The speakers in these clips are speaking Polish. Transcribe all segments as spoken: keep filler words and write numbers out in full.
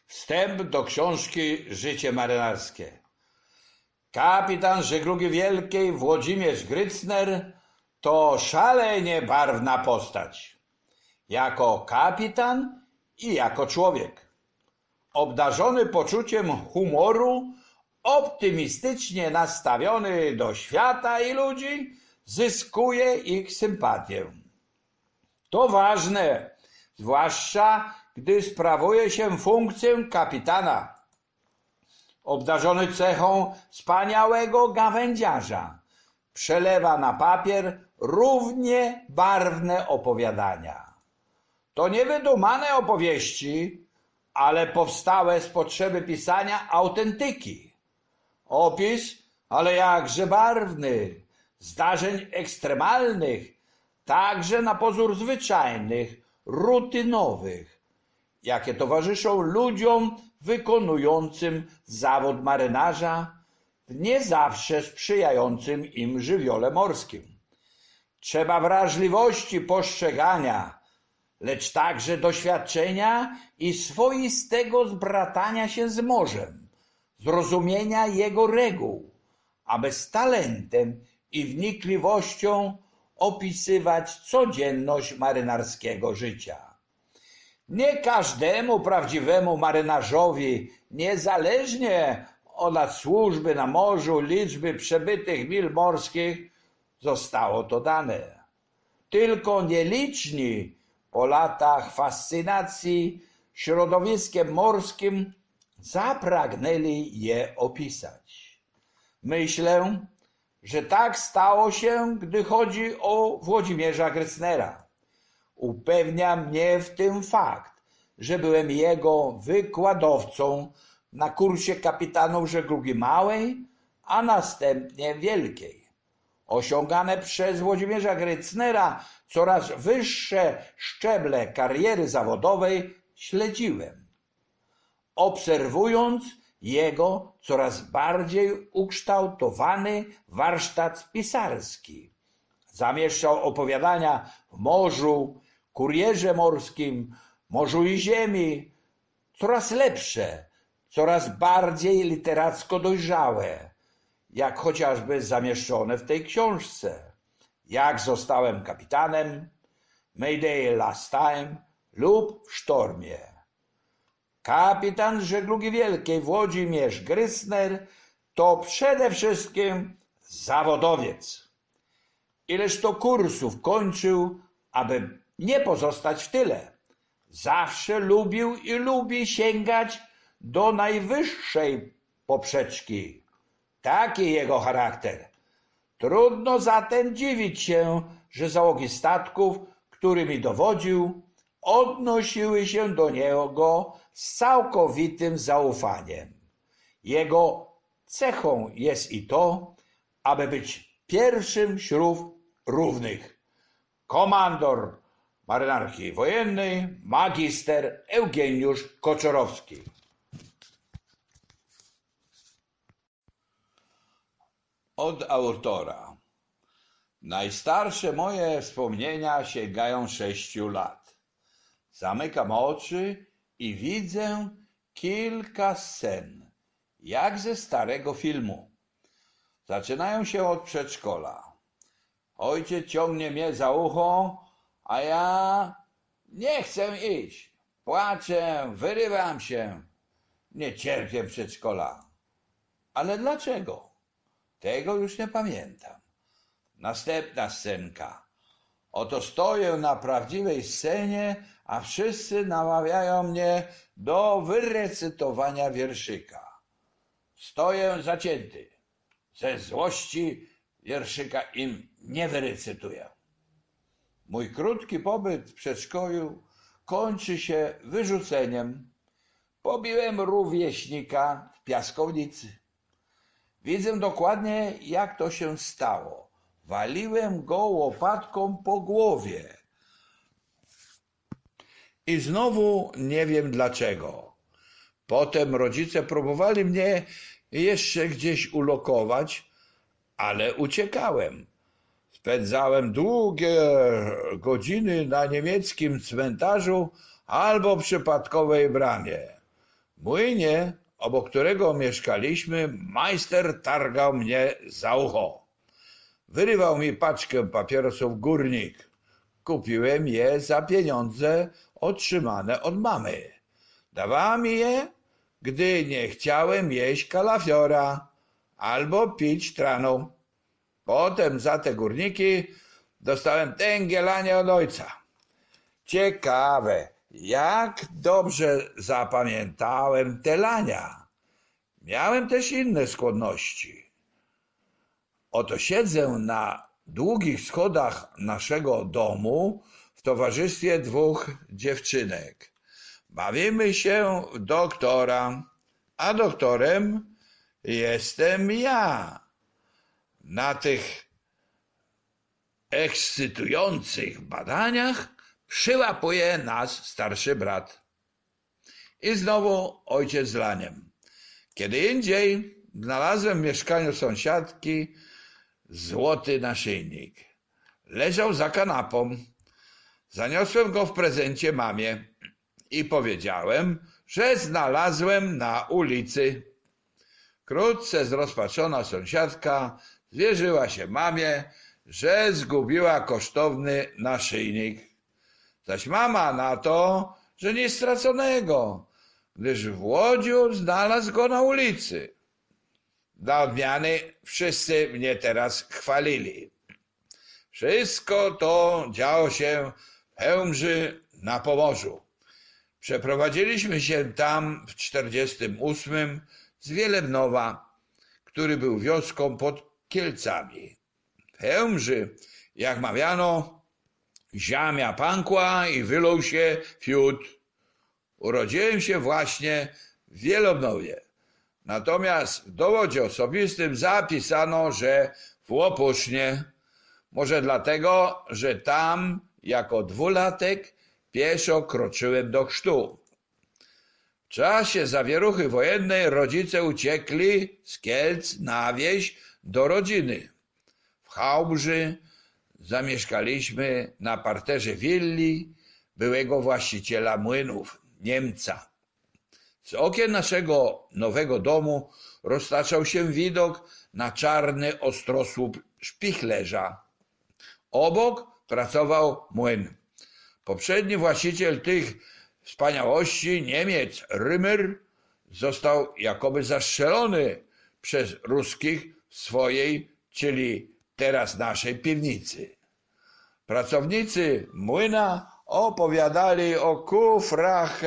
Wstęp do książki Życie marynarskie. Kapitan żeglugi wielkiej Włodzimierz Grycner to szalenie barwna postać. Jako kapitan i jako człowiek. Obdarzony poczuciem humoru, optymistycznie nastawiony do świata i ludzi, zyskuje ich sympatię. To ważne, zwłaszcza gdy sprawuje się funkcję kapitana. Obdarzony cechą wspaniałego gawędziarza, przelewa na papier równie barwne opowiadania. To nie wydumane opowieści, ale powstałe z potrzeby pisania autentyki. Opis, ale jakże barwny, zdarzeń ekstremalnych, także na pozór zwyczajnych, rutynowych, jakie towarzyszą ludziom wykonującym zawód marynarza w nie zawsze sprzyjającym im żywiole morskim. Trzeba wrażliwości postrzegania, lecz także doświadczenia i swoistego zbratania się z morzem, zrozumienia jego reguł, aby z talentem i wnikliwością opisywać codzienność marynarskiego życia. Nie każdemu prawdziwemu marynarzowi, niezależnie od lat służby na morzu, liczby przebytych mil morskich, zostało to dane. Tylko nieliczni po latach fascynacji środowiskiem morskim zapragnęli je opisać. Myślę, że tak stało się, gdy chodzi o Włodzimierza Grycnera. Upewnia mnie w tym fakt, że byłem jego wykładowcą na kursie kapitanów żeglugi małej, a następnie wielkiej. Osiągane przez Włodzimierza Grycnera coraz wyższe szczeble kariery zawodowej śledziłem, obserwując jego coraz bardziej ukształtowany warsztat pisarski. Zamieszczał opowiadania w morzu, kurierze morskim, morzu i ziemi, coraz lepsze, coraz bardziej literacko dojrzałe, jak chociażby zamieszczone w tej książce. Jak zostałem kapitanem, Mayday Last Time lub w sztormie. Kapitan żeglugi wielkiej Włodzimierz Grycner to przede wszystkim zawodowiec. Ileż to kursów kończył, aby nie pozostać w tyle. Zawsze lubił i lubi sięgać do najwyższej poprzeczki. Taki jego charakter. Trudno zatem dziwić się, że załogi statków, którymi dowodził, odnosiły się do niego z całkowitym zaufaniem. Jego cechą jest i to, aby być pierwszym wśród równych. Komandor marynarki wojennej, magister Eugeniusz Koczorowski. Od autora. Najstarsze moje wspomnienia sięgają sześciu lat. Zamykam oczy i widzę kilka scen, jak ze starego filmu. Zaczynają się od przedszkola. Ojciec ciągnie mnie za ucho, a ja nie chcę iść. Płaczę, wyrywam się. Nie cierpię przedszkola. Ale dlaczego? Tego już nie pamiętam. Następna scenka. Oto stoję na prawdziwej scenie, a wszyscy namawiają mnie do wyrecytowania wierszyka. Stoję zacięty. Ze złości wierszyka im nie wyrecytuję. Mój krótki pobyt w przedszkolu kończy się wyrzuceniem. Pobiłem rówieśnika w piaskownicy. Widzę dokładnie, jak to się stało. Waliłem go łopatką po głowie. I znowu nie wiem dlaczego. Potem rodzice próbowali mnie jeszcze gdzieś ulokować, ale uciekałem. Spędzałem długie godziny na niemieckim cmentarzu albo przypadkowej bramie. młynie, obok którego mieszkaliśmy, majster targał mnie za ucho. Wyrywał mi paczkę papierosów Górnik. Kupiłem je za pieniądze otrzymane od mamy. Dawała mi je, gdy nie chciałem jeść kalafiora albo pić tranu. Potem za te górniki dostałem tęgielanie od ojca. Ciekawe, jak dobrze zapamiętałem te lania. Miałem też inne skłonności. Oto siedzę na długich schodach naszego domu w towarzystwie dwóch dziewczynek. Bawimy się w doktora, a doktorem jestem ja. Na tych ekscytujących badaniach przyłapuje nas starszy brat. I znowu ojciec z laniem. Kiedy indziej znalazłem w mieszkaniu sąsiadki złoty naszyjnik. Leżał za kanapą. Zaniosłem go w prezencie mamie i powiedziałem, że znalazłem na ulicy. Wkrótce zrozpaczona sąsiadka zwierzyła się mamie, że zgubiła kosztowny naszyjnik. Zaś mama na to, że nic straconego, gdyż w Łodziu znalazł go na ulicy. Dla odmiany wszyscy mnie teraz chwalili. Wszystko to działo się w Chełmży na Pomorzu. Przeprowadziliśmy się tam w czterdziestym ósmym z Wielebnowa, który był wioską pod Kielcami. W Chełmży, jak mawiano, ziemia pękła i wylał się fiut. Urodziłem się właśnie w Wielebnowie. Natomiast w dowodzie osobistym zapisano, że w Łopusznie. Może dlatego, że tam jako dwulatek pieszo kroczyłem do chrztu. W czasie zawieruchy wojennej rodzice uciekli z Kielc na wieś do rodziny. W Chełmży zamieszkaliśmy na parterze willi byłego właściciela młynów, Niemca. Z okien naszego nowego domu roztaczał się widok na czarny ostrosłup szpichlerza. Obok pracował młyn. Poprzedni właściciel tych wspaniałości, Niemiec Rymmer, został jakoby zastrzelony przez ruskich w swojej, czyli teraz naszej piwnicy. Pracownicy młyna opowiadali o kufrach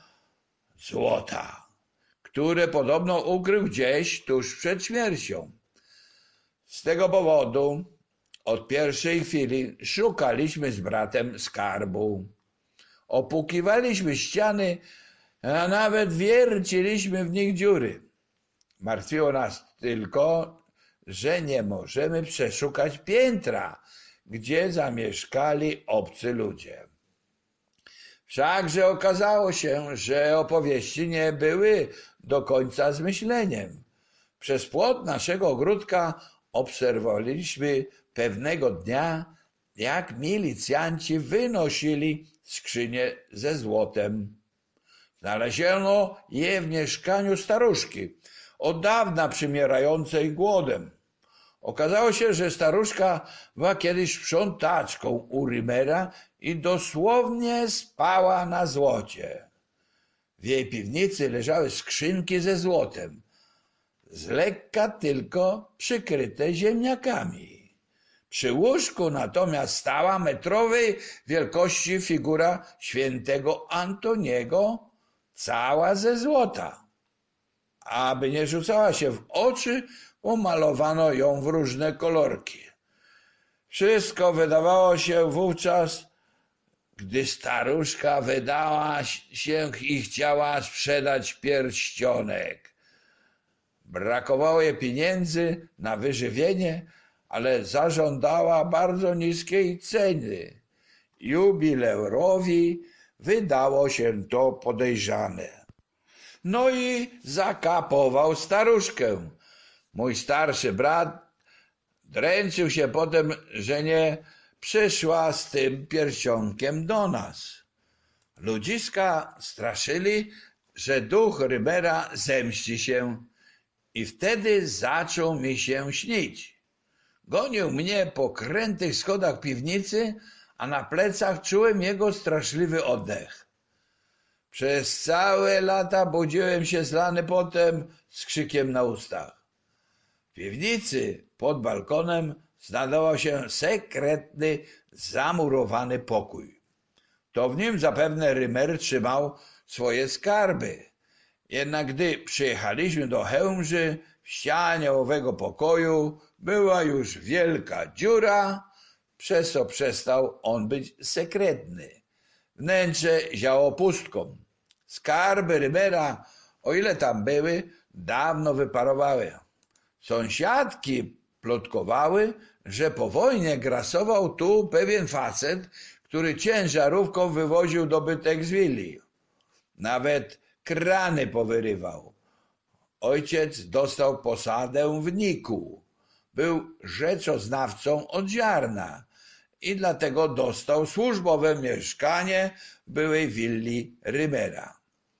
złota, które podobno ukrył gdzieś tuż przed śmiercią. Z tego powodu od pierwszej chwili szukaliśmy z bratem skarbu. Opukiwaliśmy ściany, a nawet wierciliśmy w nich dziury. Martwiło nas tylko, że nie możemy przeszukać piętra, gdzie zamieszkali obcy ludzie. Wszakże okazało się, że opowieści nie były do końca zmyśleniem. Przez płot naszego ogródka obserwowaliśmy pewnego dnia, jak milicjanci wynosili skrzynię ze złotem. Znaleziono je w mieszkaniu staruszki, od dawna przymierającej głodem. Okazało się, że staruszka była kiedyś sprzątaczką u Rymera i dosłownie spała na złocie. W jej piwnicy leżały skrzynki ze złotem, z lekka tylko przykryte ziemniakami. Przy łóżku natomiast stała metrowej wielkości figura świętego Antoniego, cała ze złota. Aby nie rzucała się w oczy, umalowano ją w różne kolorki. Wszystko wydawało się wówczas, gdy staruszka wydała się i chciała sprzedać pierścionek. Brakowało jej pieniędzy na wyżywienie, ale zażądała bardzo niskiej ceny. Jubilerowi wydało się to podejrzane. No i zakapował staruszkę. Mój starszy brat dręczył się potem, że nie przyszła z tym pierścionkiem do nas. Ludziska straszyli, że duch Rymera zemści się i wtedy zaczął mi się śnić. Gonił mnie po krętych schodach piwnicy, a na plecach czułem jego straszliwy oddech. Przez całe lata budziłem się zlany potem z krzykiem na ustach. W piwnicy pod balkonem znajdował się sekretny, zamurowany pokój. To w nim zapewne Rymer trzymał swoje skarby. Jednak gdy przyjechaliśmy do Chełmży, w ścianie owego pokoju była już wielka dziura, przez co przestał on być sekretny. Wnętrze ziało pustką. Skarby Rymera, o ile tam były, dawno wyparowały. Sąsiadki plotkowały, że po wojnie grasował tu pewien facet, który ciężarówką wywoził dobytek z willi. Nawet krany powyrywał. Ojciec dostał posadę w Niku. Był rzeczoznawcą od ziarna i dlatego dostał służbowe mieszkanie w byłej willi Rymera.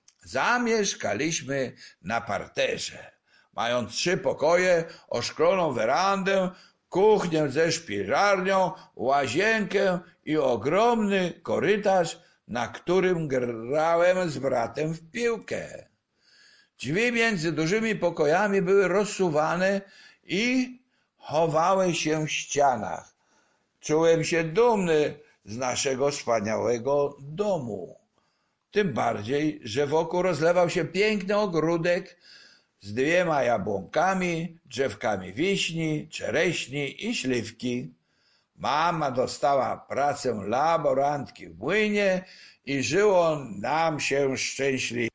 Zamieszkaliśmy na parterze, mając trzy pokoje, oszkloną werandę, kuchnię ze szpiżarnią, łazienkę i ogromny korytarz, na którym grałem z bratem w piłkę. Drzwi między dużymi pokojami były rozsuwane i chowały się w ścianach. Czułem się dumny z naszego wspaniałego domu. Tym bardziej, że wokół rozlewał się piękny ogródek z dwiema jabłonkami, drzewkami wiśni, czereśni i śliwki. Mama dostała pracę laborantki w młynie i żyło nam się szczęśliwie.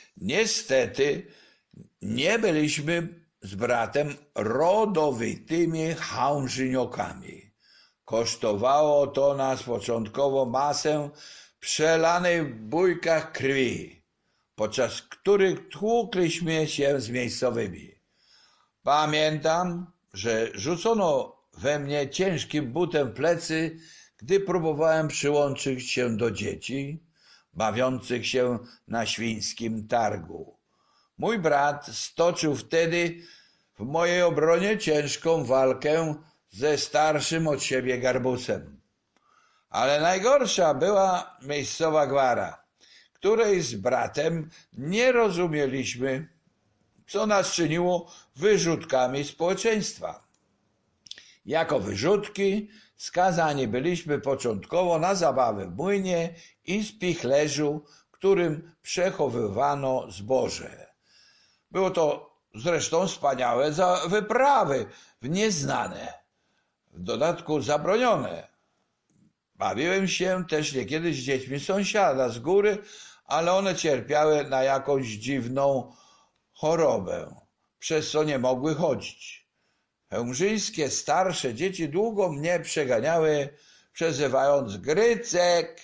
Niestety nie byliśmy z bratem rodowitymi chałmżyniokami. Kosztowało to nas początkowo masę przelanej w bójkach krwi, podczas których tłukliśmy się z miejscowymi. Pamiętam, że rzucono we mnie ciężkim butem w plecy, gdy próbowałem przyłączyć się do dzieci bawiących się na świńskim targu. Mój brat stoczył wtedy w mojej obronie ciężką walkę ze starszym od siebie garbusem. Ale najgorsza była miejscowa gwara, której z bratem nie rozumieliśmy, co nas czyniło wyrzutkami społeczeństwa. Jako wyrzutki skazani byliśmy początkowo na zabawę w młynie i spichlerzu, w którym przechowywano zboże. Było to zresztą wspaniałe za wyprawy w nieznane, w dodatku zabronione. Bawiłem się też niekiedy z dziećmi sąsiada z góry, ale one cierpiały na jakąś dziwną chorobę, przez co nie mogły chodzić. Chełmżyńskie starsze dzieci długo mnie przeganiały, przezywając Grycek.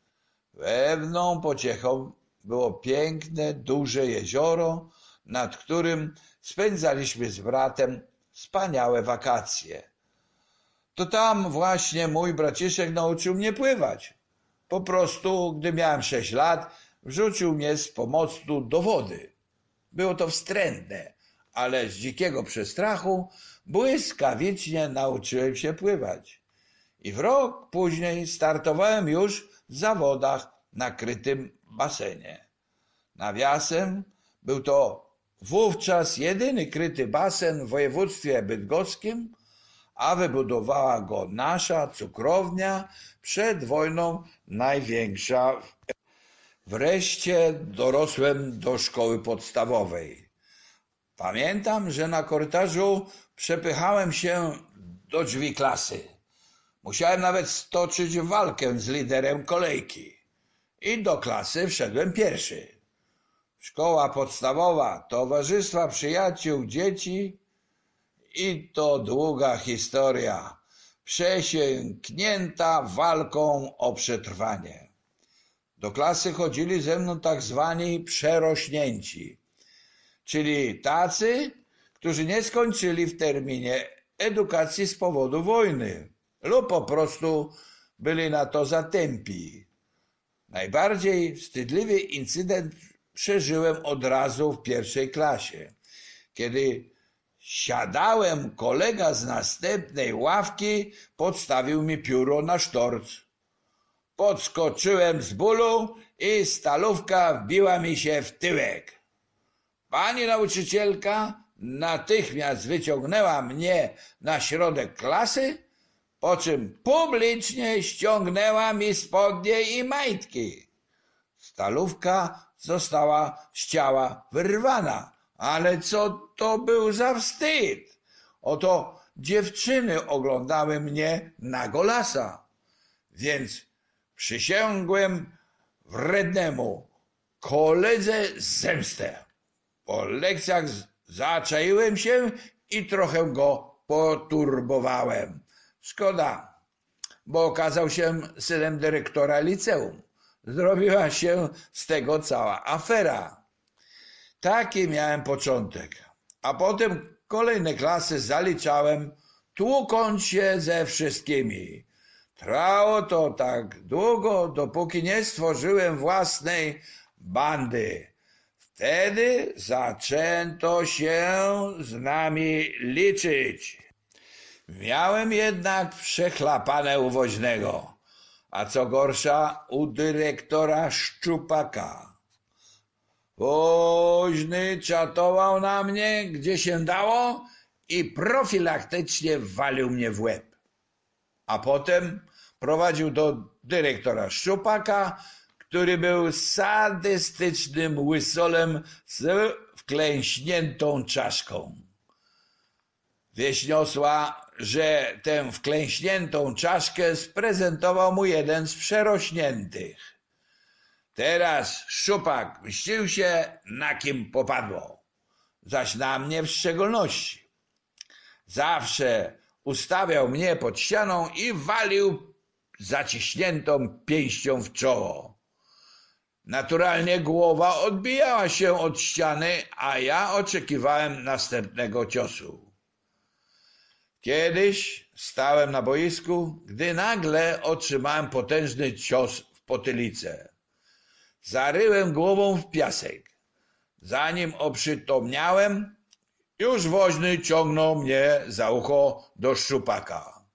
Pewną pociechą było piękne, duże jezioro, nad którym spędzaliśmy z bratem wspaniałe wakacje. To tam właśnie mój braciszek nauczył mnie pływać. Po prostu, gdy miałem sześć lat, wrzucił mnie z pomostu do wody. Było to wstrętne, ale z dzikiego przestrachu błyskawicznie nauczyłem się pływać. I w rok później startowałem już w zawodach na krytym basenie. Nawiasem, był to wówczas jedyny kryty basen w województwie bydgoskim, a wybudowała go nasza cukrownia, przed wojną największa. Wreszcie dorosłem do szkoły podstawowej. Pamiętam, że na korytarzu przepychałem się do drzwi klasy. Musiałem nawet stoczyć walkę z liderem kolejki. I do klasy wszedłem pierwszy. Szkoła podstawowa, towarzystwa przyjaciół, dzieci i to długa historia, przesięknięta walką o przetrwanie. Do klasy chodzili ze mną tak zwani przerośnięci, czyli tacy, którzy nie skończyli w terminie edukacji z powodu wojny lub po prostu byli na to zatępi. Najbardziej wstydliwy incydent przeżyłem od razu w pierwszej klasie. Kiedy siadałem, kolega z następnej ławki podstawił mi pióro na sztorc. Podskoczyłem z bólu i stalówka wbiła mi się w tyłek. Pani nauczycielka natychmiast wyciągnęła mnie na środek klasy, po czym publicznie ściągnęła mi spodnie i majtki. Stalówka została z ciała wyrwana, ale co to był za wstyd? Oto dziewczyny oglądały mnie na golasa, więc przysięgłem wrednemu koledze zemstę. Po lekcjach zaczaiłem się i trochę go poturbowałem. Szkoda, bo okazał się synem dyrektora liceum. Zrobiła się z tego cała afera. Taki miałem początek, a potem kolejne klasy zaliczałem, tłukąc się ze wszystkimi. Trwało to tak długo, dopóki nie stworzyłem własnej bandy. Wtedy zaczęto się z nami liczyć. Miałem jednak przechlapane u woźnego, a co gorsza u dyrektora Szczupaka. Woźny czatował na mnie, gdzie się dało i profilaktycznie walił mnie w łeb. A potem prowadził do dyrektora Szczupaka, który był sadystycznym łysolem z wklęśniętą czaszką. Wieść niosła, że tę wklęśniętą czaszkę sprezentował mu jeden z przerośniętych. Teraz Szczupak mścił się, na kim popadło, zaś na mnie w szczególności. Zawsze ustawiał mnie pod ścianą i walił zaciśniętą pięścią w czoło. Naturalnie głowa odbijała się od ściany, a ja oczekiwałem następnego ciosu. Kiedyś stałem na boisku, gdy nagle otrzymałem potężny cios w potylicę. Zaryłem głową w piasek. Zanim oprzytomniałem, już woźny ciągnął mnie za ucho do Szczupaka.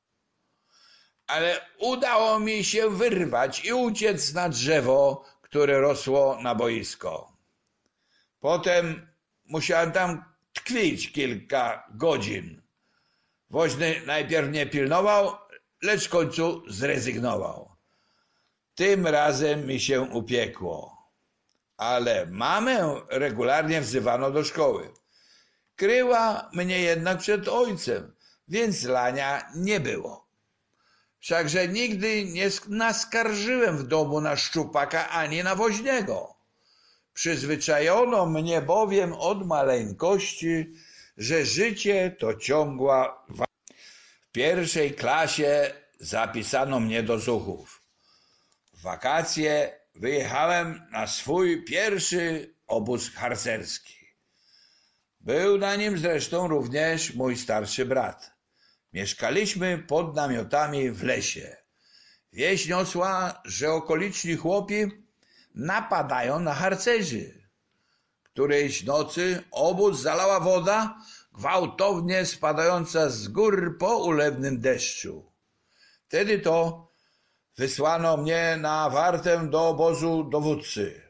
Ale udało mi się wyrwać i uciec na drzewo, które rosło na boisko. Potem musiałem tam tkwić kilka godzin. Woźny najpierw mnie pilnował, lecz w końcu zrezygnował. Tym razem mi się upiekło. Ale mamę regularnie wzywano do szkoły. Kryła mnie jednak przed ojcem, więc lania nie było. Wszakże nigdy nie naskarżyłem w domu na Szczupaka ani na woźnego. Przyzwyczajono mnie bowiem od maleńkości, że życie to ciągła walka. W pierwszej klasie zapisano mnie do zuchów. W wakacje wyjechałem na swój pierwszy obóz harcerski. Był na nim zresztą również mój starszy brat. Mieszkaliśmy pod namiotami w lesie. Wieść niosła, że okoliczni chłopi napadają na harcerzy. Którejś nocy obóz zalała woda, gwałtownie spadająca z gór po ulewnym deszczu. Wtedy to wysłano mnie na wartę do obozu dowódcy.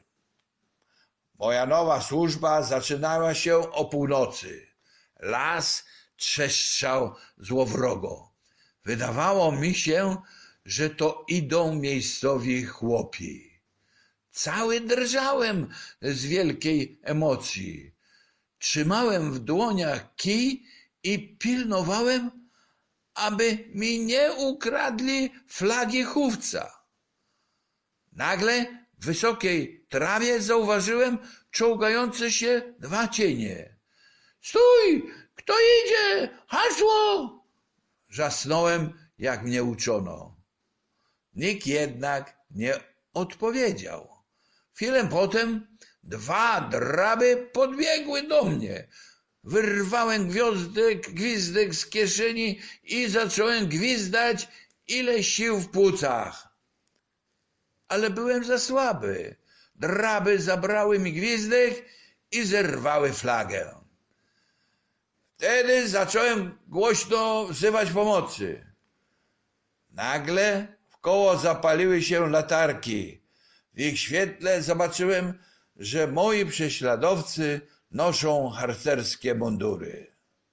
Moja nowa służba zaczynała się o północy. Las trzeszczał złowrogo. Wydawało mi się, że to idą miejscowi chłopi. Cały drżałem z wielkiej emocji. Trzymałem w dłoniach kij i pilnowałem, aby mi nie ukradli flagi chówca. Nagle w wysokiej trawie zauważyłem czołgające się dwa cienie. — Stój! Kto idzie? Hasło! Wrzasnąłem, jak mnie uczono. Nikt jednak nie odpowiedział. Chwilę potem dwa draby podbiegły do mnie. Wyrwałem gwiazdek, gwizdek z kieszeni i zacząłem gwizdać, ile sił w płucach. Ale byłem za słaby. draby zabrały mi gwizdek i zerwały flagę. Wtedy zacząłem głośno wzywać pomocy. Nagle wkoło zapaliły się latarki. W ich świetle zobaczyłem, że moi prześladowcy noszą harcerskie mundury.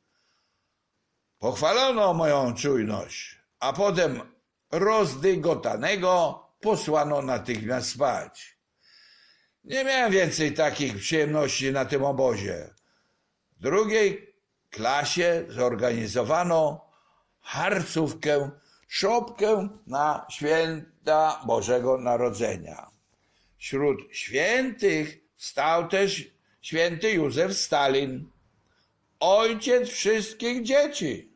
Pochwalono moją czujność, a potem rozdygotanego posłano natychmiast spać. Nie miałem więcej takich przyjemności na tym obozie. W drugiej klasie zorganizowano harcówkę, szopkę na święta Bożego Narodzenia. Wśród świętych stał też święty Józef Stalin, ojciec wszystkich dzieci.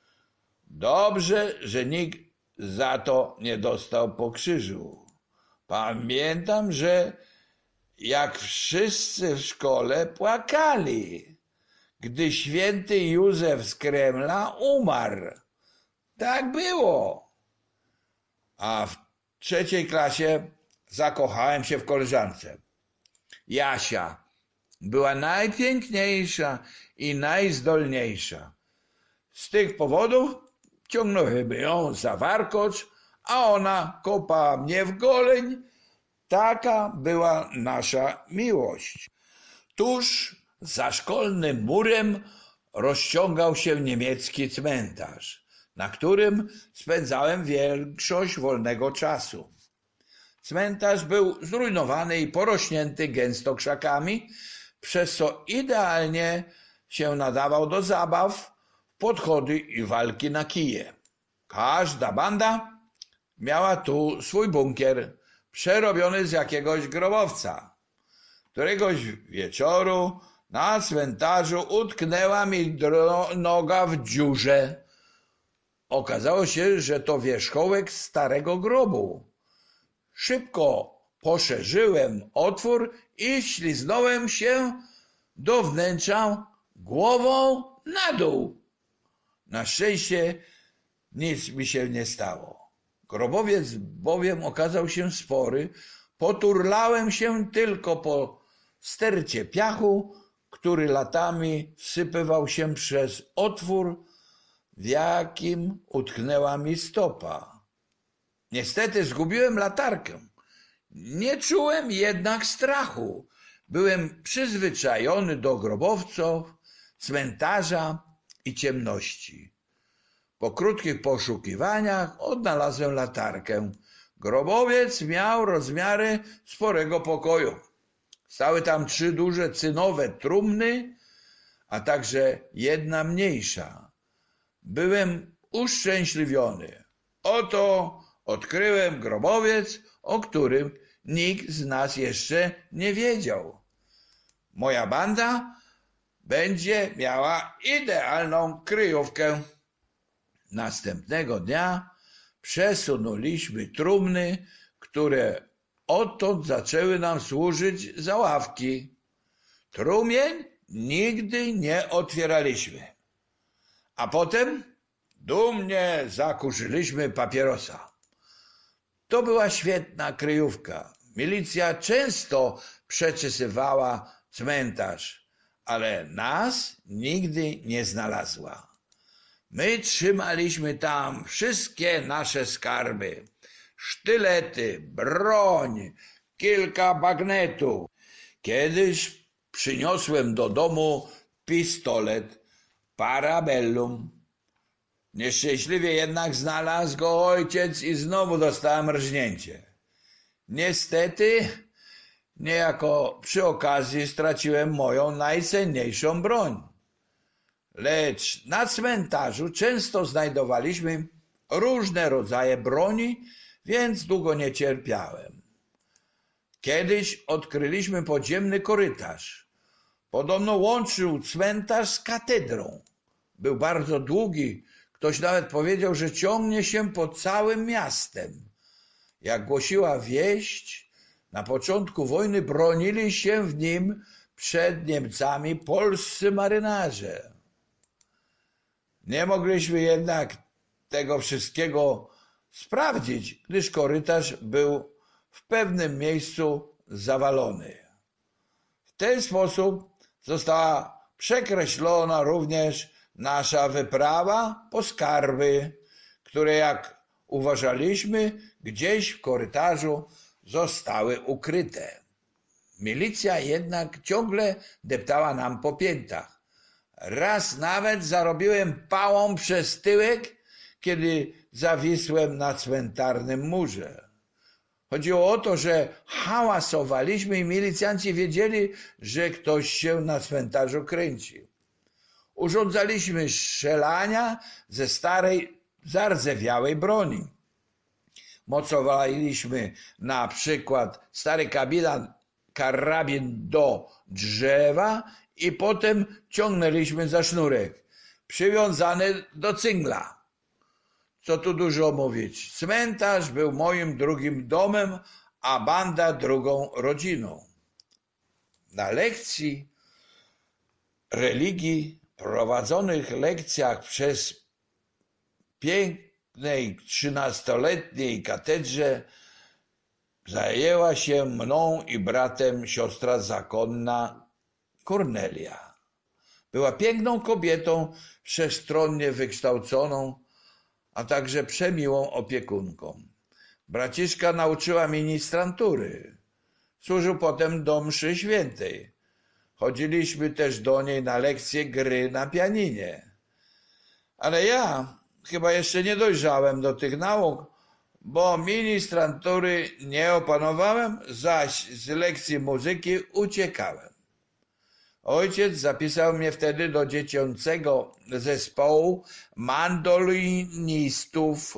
Dobrze, że nikt za to nie dostał po krzyżu. Pamiętam, że jak wszyscy w szkole płakali, gdy święty Józef z Kremla umarł. Tak było. A w trzeciej klasie zakochałem się w koleżance. Jasia była najpiękniejsza i najzdolniejsza. Z tych powodów ciągnąłem ją za warkocz, a ona kopała mnie w goleń. Taka była nasza miłość. Tuż za szkolnym murem rozciągał się niemiecki cmentarz, na którym spędzałem większość wolnego czasu. Cmentarz był zrujnowany i porośnięty gęsto krzakami, przez co idealnie się nadawał do zabaw, podchody i walki na kije. Każda banda miała tu swój bunkier, przerobiony z jakiegoś grobowca. Któregoś wieczoru na cmentarzu utknęła mi noga w dziurze. Okazało się, że to wierzchołek starego grobu. Szybko poszerzyłem otwór i śliznąłem się do wnętrza głową na dół. Na szczęście nic mi się nie stało. Grobowiec bowiem okazał się spory. Poturlałem się tylko po stercie piachu, który latami wsypywał się przez otwór, w jakim utknęła mi stopa. Niestety zgubiłem latarkę. Nie czułem jednak strachu. Byłem przyzwyczajony do grobowców, cmentarza i ciemności. Po krótkich poszukiwaniach odnalazłem latarkę. Grobowiec miał rozmiary sporego pokoju. Stały tam trzy duże cynowe trumny, a także jedna mniejsza. Byłem uszczęśliwiony. Oto odkryłem grobowiec, o którym nikt z nas jeszcze nie wiedział. Moja banda będzie miała idealną kryjówkę. Następnego dnia przesunęliśmy trumny, które odtąd zaczęły nam służyć za ławki. Trumien nigdy nie otwieraliśmy. A potem dumnie zakurzyliśmy papierosa. To była świetna kryjówka. Milicja często przeczesywała cmentarz, ale nas nigdy nie znalazła. My trzymaliśmy tam wszystkie nasze skarby. Sztylety, broń, kilka bagnetów. Kiedyś przyniosłem do domu pistolet Parabellum. Nieszczęśliwie jednak znalazł go ojciec i znowu dostałem rżnięcie. Niestety, niejako przy okazji straciłem moją najcenniejszą broń. Lecz na cmentarzu często znajdowaliśmy różne rodzaje broni, więc długo nie cierpiałem. Kiedyś odkryliśmy podziemny korytarz. Podobno łączył cmentarz z katedrą. Był bardzo długi. Ktoś nawet powiedział, że ciągnie się po całym miastem. Jak głosiła wieść, na początku wojny bronili się w nim przed Niemcami polscy marynarze. Nie mogliśmy jednak tego wszystkiego sprawdzić, gdyż korytarz był w pewnym miejscu zawalony. W ten sposób została przekreślona również nasza wyprawa po skarby, które, jak uważaliśmy, gdzieś w korytarzu zostały ukryte. Milicja jednak ciągle deptała nam po piętach. Raz nawet zarobiłem pałą przez tyłek, kiedy zawisłem na cmentarnym murze. Chodziło o to, że hałasowaliśmy i milicjanci wiedzieli, że ktoś się na cmentarzu kręci. Urządzaliśmy strzelania ze starej, zardzewiałej broni. Mocowaliśmy na przykład stary kabina, karabin do drzewa i potem ciągnęliśmy za sznurek, przywiązany do cyngla. Co tu dużo mówić, cmentarz był moim drugim domem, a banda drugą rodziną. Na lekcji religii, prowadzonych lekcjach przez pięknej trzynastoletniej katedrze, zajęła się mną i bratem siostra zakonna Kornelia. Była piękną kobietą, wszechstronnie wykształconą, a także przemiłą opiekunką. Braciszka nauczyła ministrantury. Służył potem do mszy świętej. Chodziliśmy też do niej na lekcje gry na pianinie. Ale ja chyba jeszcze nie dojrzałem do tych nauk, bo ministrantury nie opanowałem, zaś z lekcji muzyki uciekałem. Ojciec zapisał mnie wtedy do dziecięcego zespołu mandolinistów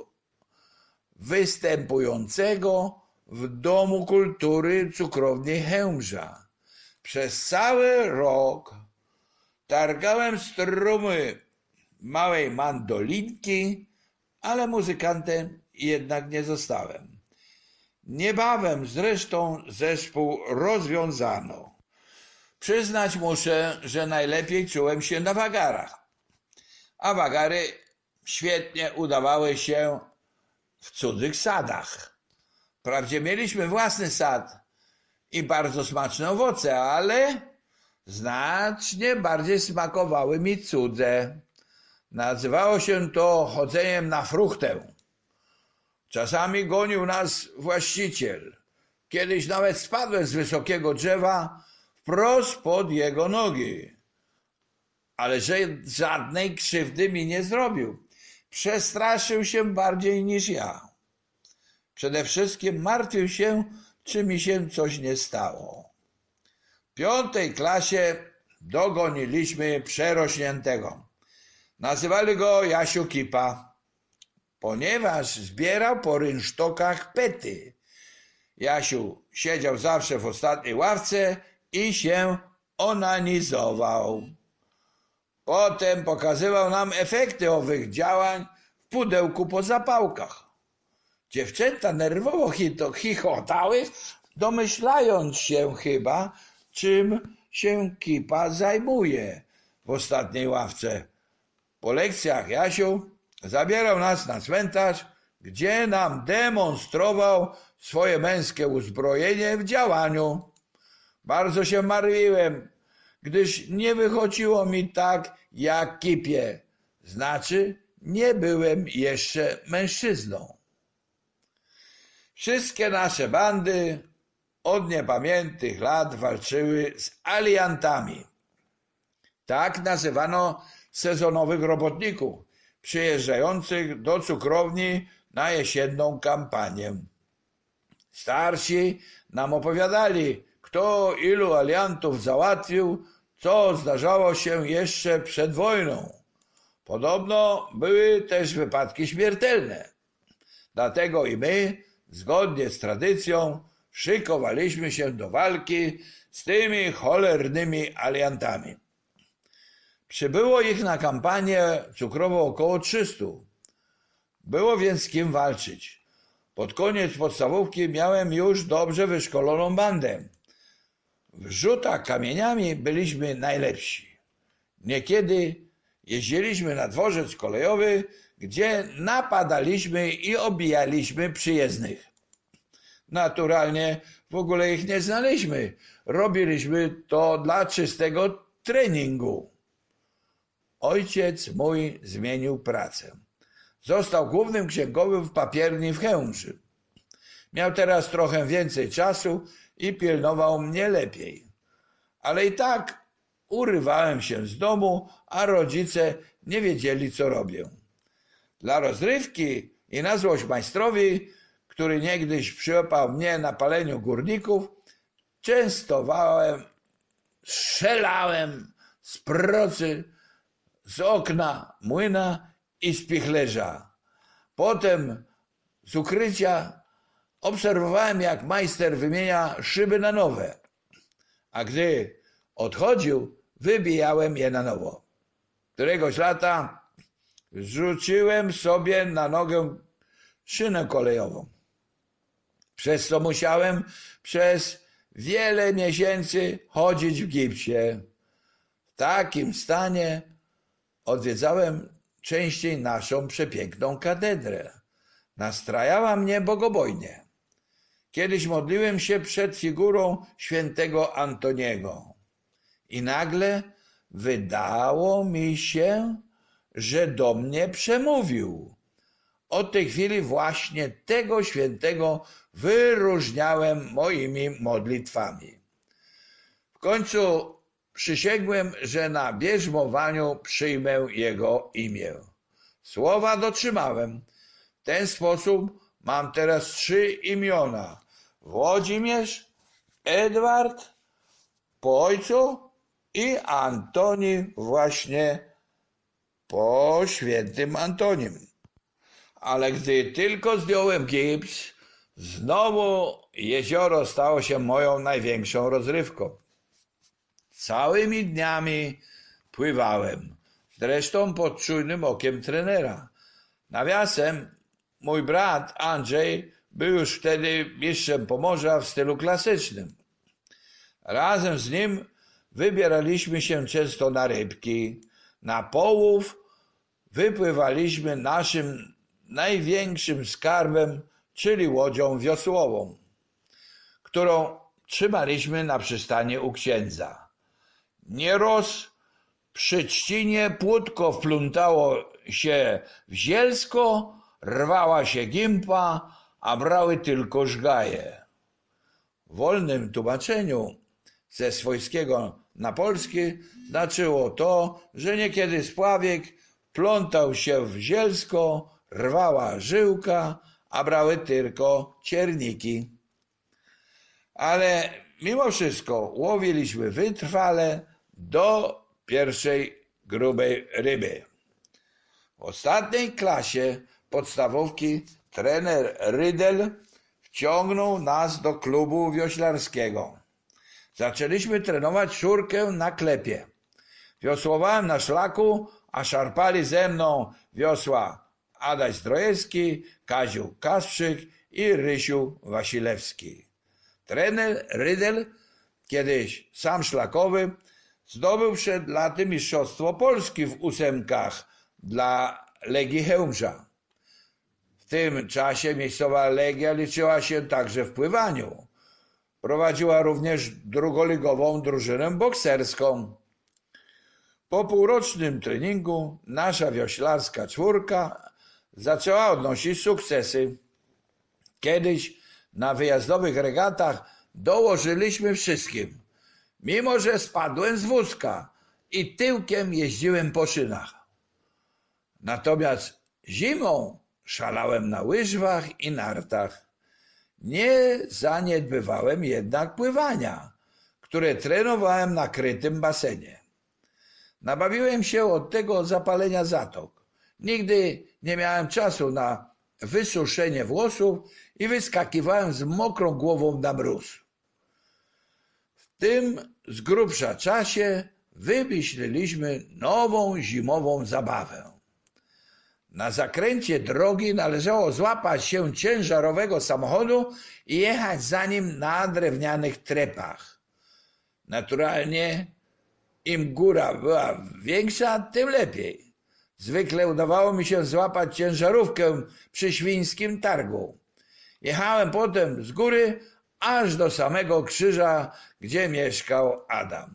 występującego w Domu Kultury Cukrowni Chełmża. Przez cały rok targałem strumy małej mandolinki, ale muzykantem jednak nie zostałem. Niebawem zresztą zespół rozwiązano. Przyznać muszę, że najlepiej czułem się na wagarach, a wagary świetnie udawały się w cudzych sadach. Wprawdzie mieliśmy własny sad i bardzo smaczne owoce, ale znacznie bardziej smakowały mi cudze. Nazywało się to chodzeniem na fruchtę. Czasami gonił nas właściciel. Kiedyś nawet spadłem z wysokiego drzewa wprost pod jego nogi. Ale że żadnej krzywdy mi nie zrobił. Przestraszył się bardziej niż ja. Przede wszystkim martwił się, czy mi się coś nie stało. W piątej klasie dogoniliśmy przerośniętego. Nazywali go Jasiu Kipa, ponieważ zbierał po rynsztokach pety. Jasiu siedział zawsze w ostatniej ławce i się onanizował. Potem pokazywał nam efekty owych działań w pudełku po zapałkach. Dziewczęta nerwowo chichotały, domyślając się chyba, czym się Kipa zajmuje w ostatniej ławce. Po lekcjach Jasiu zabierał nas na cmentarz, gdzie nam demonstrował swoje męskie uzbrojenie w działaniu. Bardzo się martwiłem, gdyż nie wychodziło mi tak jak Kipie, znaczy nie byłem jeszcze mężczyzną. Wszystkie nasze bandy od niepamiętnych lat walczyły z aliantami. Tak nazywano sezonowych robotników przyjeżdżających do cukrowni na jesienną kampanię. Starsi nam opowiadali, kto ilu aliantów załatwił, co zdarzało się jeszcze przed wojną. Podobno były też wypadki śmiertelne. Dlatego i my, zgodnie z tradycją, szykowaliśmy się do walki z tymi cholernymi aliantami. Przybyło ich na kampanię cukrową około trzystu. Było więc z kim walczyć. Pod koniec podstawówki miałem już dobrze wyszkoloną bandę. W rzutach kamieniami byliśmy najlepsi. Niekiedy jeździliśmy na dworzec kolejowy, gdzie napadaliśmy i obijaliśmy przyjezdnych. Naturalnie w ogóle ich nie znaliśmy. Robiliśmy to dla czystego treningu. Ojciec mój zmienił pracę. Został głównym księgowym w papierni w Chełmży. Miał teraz trochę więcej czasu i pilnował mnie lepiej. Ale i tak urywałem się z domu, a rodzice nie wiedzieli, co robię. Dla rozrywki i na złość majstrowi, który niegdyś przyłapał mnie na paleniu górników, częstowałem, strzelałem z procy, z okna młyna i z pichlerza. Potem z ukrycia obserwowałem, jak majster wymienia szyby na nowe, a gdy odchodził, wybijałem je na nowo. Któregoś lata rzuciłem sobie na nogę szynę kolejową, przez co musiałem przez wiele miesięcy chodzić w gipsie. W takim stanie odwiedzałem częściej naszą przepiękną katedrę. Nastrajała mnie bogobojnie. Kiedyś modliłem się przed figurą świętego Antoniego i nagle wydało mi się, że do mnie przemówił. Od tej chwili właśnie tego świętego wyróżniałem moimi modlitwami. W końcu przysięgłem, że na bierzmowaniu przyjmę jego imię. Słowa dotrzymałem. W ten sposób mam teraz trzy imiona. Włodzimierz, Edward po ojcu i Antoni właśnie po świętym Antonim. Ale gdy tylko zdjąłem gips, znowu jezioro stało się moją największą rozrywką. Całymi dniami pływałem, zresztą pod czujnym okiem trenera. Nawiasem, mój brat Andrzej był już wtedy mistrzem Pomorza w stylu klasycznym. Razem z nim wybieraliśmy się często na rybki. Na połów wypływaliśmy naszym największym skarbem, czyli łodzią wiosłową, którą trzymaliśmy na przystani u księdza. Nieraz przy trzcinie płótko wplątało się w zielsko, rwała się gimpa, a brały tylko żgaje. W wolnym tłumaczeniu ze swojskiego na polski znaczyło to, że niekiedy spławiek plątał się w zielsko, rwała żyłka, a brały tylko cierniki. Ale mimo wszystko łowiliśmy wytrwale do pierwszej grubej ryby. W ostatniej klasie podstawówki trener Rydel wciągnął nas do klubu wioślarskiego. Zaczęliśmy trenować szurkę na klepie. Wiosłowałem na szlaku, a szarpali ze mną wiosła Adaś Zdrojewski, Kaziu Kasprzyk i Rysiu Wasilewski. Trener Rydel, kiedyś sam szlakowy, zdobył przed laty mistrzostwo Polski w ósemkach dla Legii Chełmża. W tym czasie miejscowa Legia liczyła się także w pływaniu. Prowadziła również drugoligową drużynę bokserską. Po półrocznym treningu nasza wioślarska czwórka zaczęła odnosić sukcesy. Kiedyś na wyjazdowych regatach dołożyliśmy wszystkim, mimo że spadłem z wózka i tyłkiem jeździłem po szynach. Natomiast zimą szalałem na łyżwach i nartach. Nie zaniedbywałem jednak pływania, które trenowałem na krytym basenie. Nabawiłem się od tego zapalenia zatok. Nigdy nie miałem czasu na wysuszenie włosów i wyskakiwałem z mokrą głową na mróz. W tym z grubsza czasie wymyśliliśmy nową zimową zabawę. Na zakręcie drogi należało złapać się ciężarowego samochodu i jechać za nim na drewnianych trepach. Naturalnie im góra była większa, tym lepiej. Zwykle udawało mi się złapać ciężarówkę przy Świńskim Targu. Jechałem potem z góry, aż do samego krzyża, gdzie mieszkał Adam.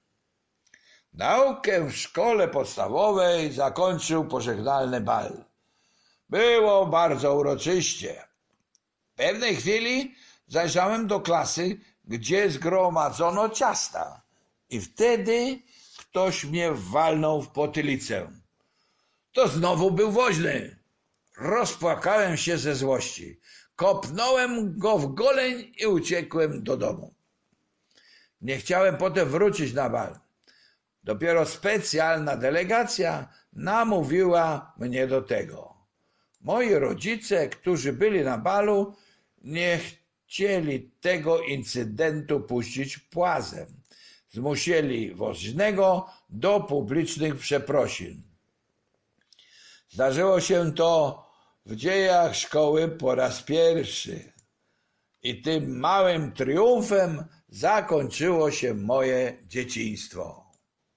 Naukę w szkole podstawowej zakończył pożegnalny bal. Było bardzo uroczyście. W pewnej chwili zajrzałem do klasy, gdzie zgromadzono ciasta i wtedy ktoś mnie walnął w potylicę. To znowu był woźny. Rozpłakałem się ze złości. Kopnąłem go w goleń i uciekłem do domu. Nie chciałem potem wrócić na bal. Dopiero specjalna delegacja namówiła mnie do tego. Moi rodzice, którzy byli na balu, nie chcieli tego incydentu puścić płazem. Zmusili woźnego do publicznych przeprosin. Zdarzyło się to w dziejach szkoły po raz pierwszy. I tym małym triumfem zakończyło się moje dzieciństwo.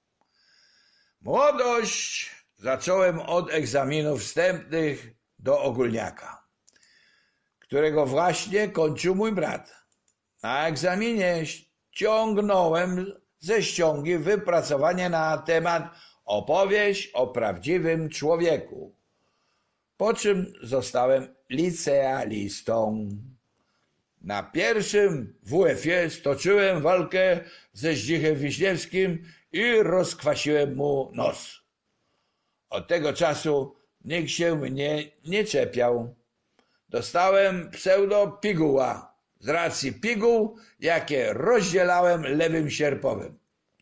Młodość zacząłem od egzaminów wstępnych do ogólniaka, którego właśnie kończył mój brat. Na egzaminie ściągnąłem ze ściągi wypracowanie na temat opowieść o prawdziwym człowieku, po czym zostałem licealistą. Na pierwszym W F-ie stoczyłem walkę ze Zdzichem Wiśniewskim i rozkwasiłem mu nos. Od tego czasu nikt się mnie nie czepiał. Dostałem pseudo piguła z racji piguł, jakie rozdzielałem lewym sierpowym.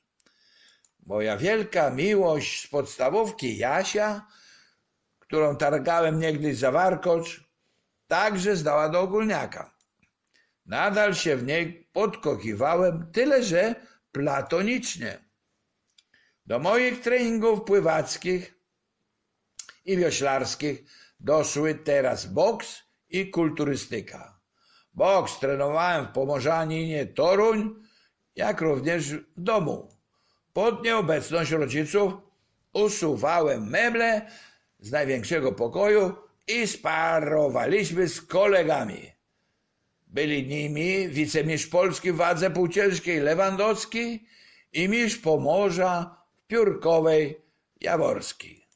Moja wielka miłość z podstawówki Jasia, którą targałem niegdyś za warkocz, także zdała do ogólniaka. Nadal się w niej podkochiwałem, tyle że platonicznie. Do moich treningów pływackich i wioślarskich doszły teraz boks i kulturystyka. Boks trenowałem w Pomorzaninie Toruń, jak również w domu. Pod nieobecność rodziców usuwałem meble z największego pokoju i sparowaliśmy z kolegami. Byli nimi wicemistrz Polski w wadze półciężkiej Lewandowski i mistrz Pomorza w piórkowej Jaworski.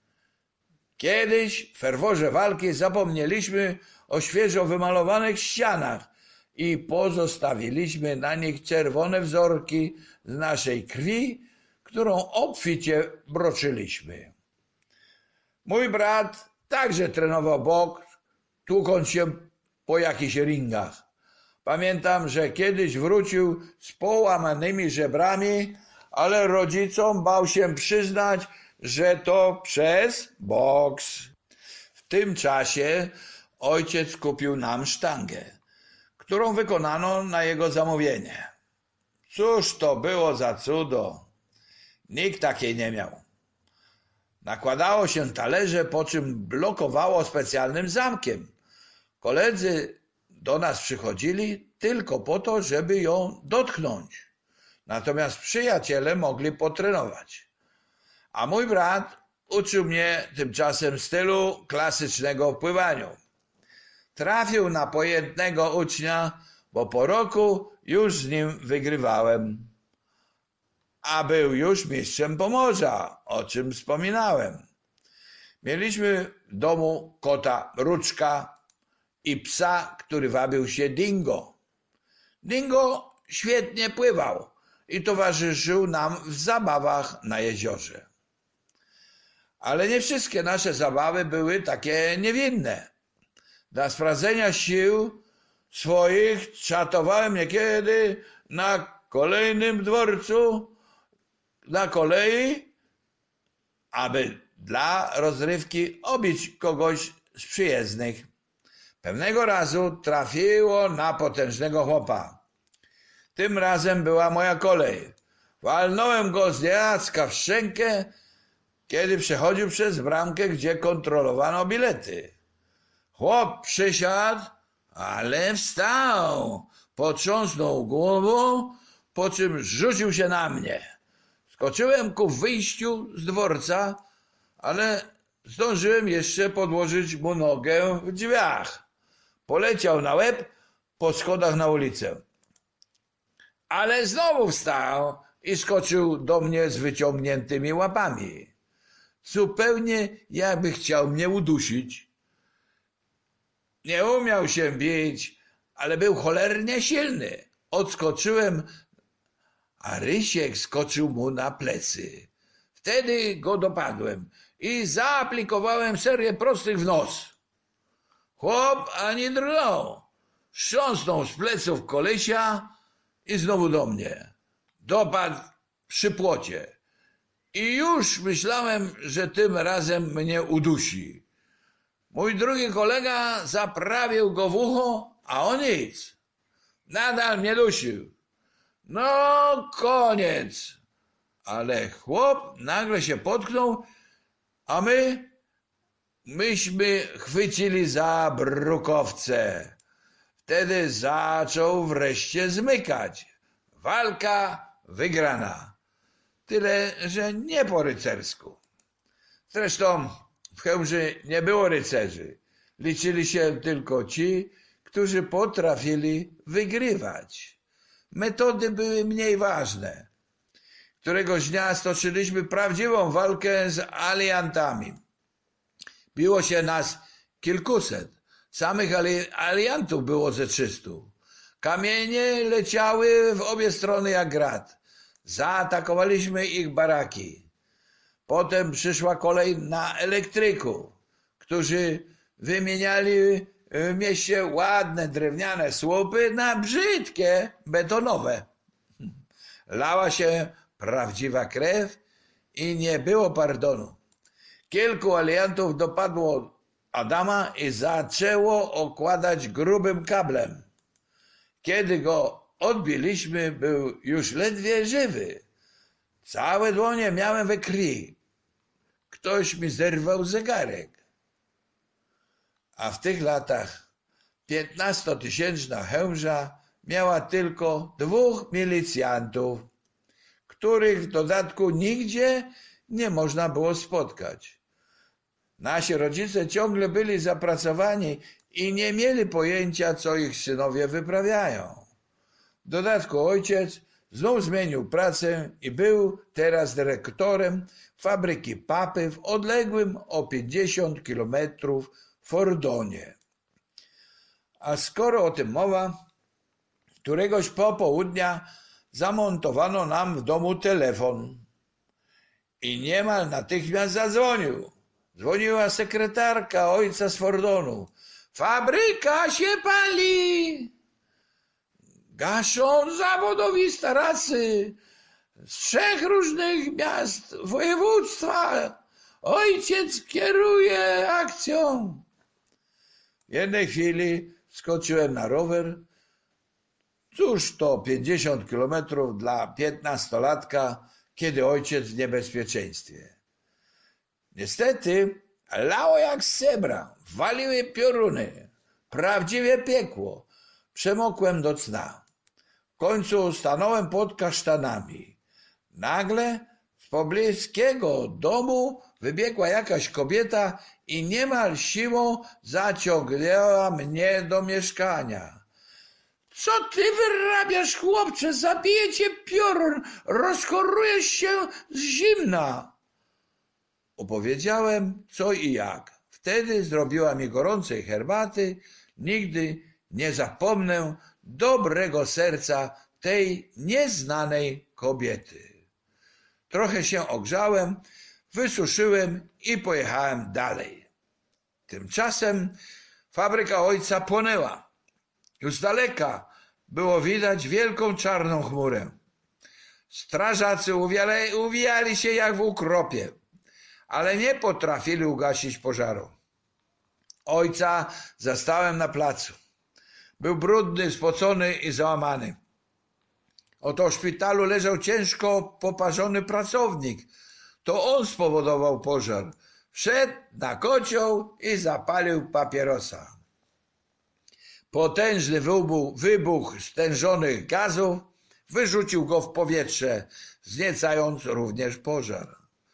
Kiedyś w ferworze walki zapomnieliśmy o świeżo wymalowanych ścianach i pozostawiliśmy na nich czerwone wzorki z naszej krwi, którą obficie broczyliśmy. Mój brat także trenował boks, tłukąc się po jakichś ringach. Pamiętam, że kiedyś wrócił z połamanymi żebrami, ale rodzicom bał się przyznać, że to przez boks. W tym czasie ojciec kupił nam sztangę, którą wykonano na jego zamówienie. Cóż to było za cudo! Nikt takiej nie miał. Nakładało się talerze, po czym blokowało specjalnym zamkiem. Koledzy do nas przychodzili tylko po to, żeby ją dotknąć. Natomiast przyjaciele mogli potrenować. A mój brat uczył mnie tymczasem stylu klasycznego w pływaniu. Trafił na pojętnego ucznia, bo po roku już z nim wygrywałem. A był już mistrzem Pomorza, o czym wspominałem. Mieliśmy w domu kota Ruczka i psa, który wabił się Dingo. Dingo świetnie pływał i towarzyszył nam w zabawach na jeziorze. Ale nie wszystkie nasze zabawy były takie niewinne. Dla sprawdzenia sił swoich czatowałem niekiedy na kolejnym dworcu, na kolei, aby dla rozrywki obić kogoś z przyjezdnych. Pewnego razu trafiło na potężnego chłopa. Tym razem była moja kolej. Walnąłem go z niejacka w szczękę, kiedy przechodził przez bramkę, gdzie kontrolowano bilety. Chłop przysiadł, ale wstał, potrząsnął głową, po czym rzucił się na mnie. Skoczyłem ku wyjściu z dworca, ale zdążyłem jeszcze podłożyć mu nogę w drzwiach. Poleciał na łeb, po schodach na ulicę. Ale znowu wstał i skoczył do mnie z wyciągniętymi łapami. Zupełnie jakby chciał mnie udusić. Nie umiał się bić, ale był cholernie silny. Odskoczyłem, a Rysiek skoczył mu na plecy. Wtedy go dopadłem i zaaplikowałem serię prostych w nos. Chłop ani drgnął. Strząsnął z pleców kolesia i znowu do mnie. Dopadł przy płocie. I już myślałem, że tym razem mnie udusi. Mój drugi kolega zaprawił go w ucho, a on nic. Nadal mnie dusił. No koniec. Ale chłop nagle się potknął, a my, myśmy chwycili za brukowce. Wtedy zaczął wreszcie zmykać. Walka wygrana. Tyle, że nie po rycersku. Zresztą w Chełmży nie było rycerzy. Liczyli się tylko ci, którzy potrafili wygrywać. Metody były mniej ważne. Któregoś dnia stoczyliśmy prawdziwą walkę z aliantami. Biło się nas kilkuset. Samych ali aliantów było ze trzystu. Kamienie leciały w obie strony jak grad. Zaatakowaliśmy ich baraki. Potem przyszła kolej na elektryków, którzy wymieniali w mieście ładne drewniane słupy na brzydkie betonowe. Lała się prawdziwa krew i nie było pardonu. Kilku aliantów dopadło Adama i zaczęło okładać grubym kablem. Kiedy go odbiliśmy, był już ledwie żywy. Całe dłonie miałem we krwi. Ktoś mi zerwał zegarek. A w tych latach piętnastotysięczna Chełmża miała tylko dwóch milicjantów, których w dodatku nigdzie nie można było spotkać. Nasi rodzice ciągle byli zapracowani i nie mieli pojęcia, co ich synowie wyprawiają. W dodatku ojciec znów zmienił pracę i był teraz dyrektorem fabryki papy w odległym o pięćdziesiąt kilometrów Fordonie. A skoro o tym mowa, któregoś popołudnia zamontowano nam w domu telefon i niemal natychmiast zadzwonił. Dzwoniła sekretarka ojca z Fordonu. Fabryka się pali! Gaszą zawodowi staracy z trzech różnych miast województwa. Ojciec kieruje akcją. W jednej chwili skoczyłem na rower. Cóż to pięćdziesiąt kilometrów dla piętnastolatka, kiedy ojciec w niebezpieczeństwie. Niestety lało jak z sebra, waliły pioruny. Prawdziwie piekło. Przemokłem do cna. W końcu stanąłem pod kasztanami. Nagle z pobliskiego domu wybiegła jakaś kobieta i niemal siłą zaciągnęła mnie do mieszkania. Co ty wyrabiasz, chłopcze? Zabiję cię piorun, rozchorujesz się z zimna. Opowiedziałem co i jak. Wtedy zrobiła mi gorącej herbaty. Nigdy nie zapomnę dobrego serca tej nieznanej kobiety. Trochę się ogrzałem, wysuszyłem i pojechałem dalej. Tymczasem fabryka ojca płonęła. Już z daleka było widać wielką czarną chmurę. Strażacy uwijali, uwijali się jak w ukropie, ale nie potrafili ugasić pożaru. Ojca zastałem na placu. Był brudny, spocony i załamany. Oto w szpitalu leżał ciężko poparzony pracownik. To on spowodował pożar. Wszedł na kocioł i zapalił papierosa. Potężny wybuch, wybuch stężonych gazów wyrzucił go w powietrze, wzniecając również pożar.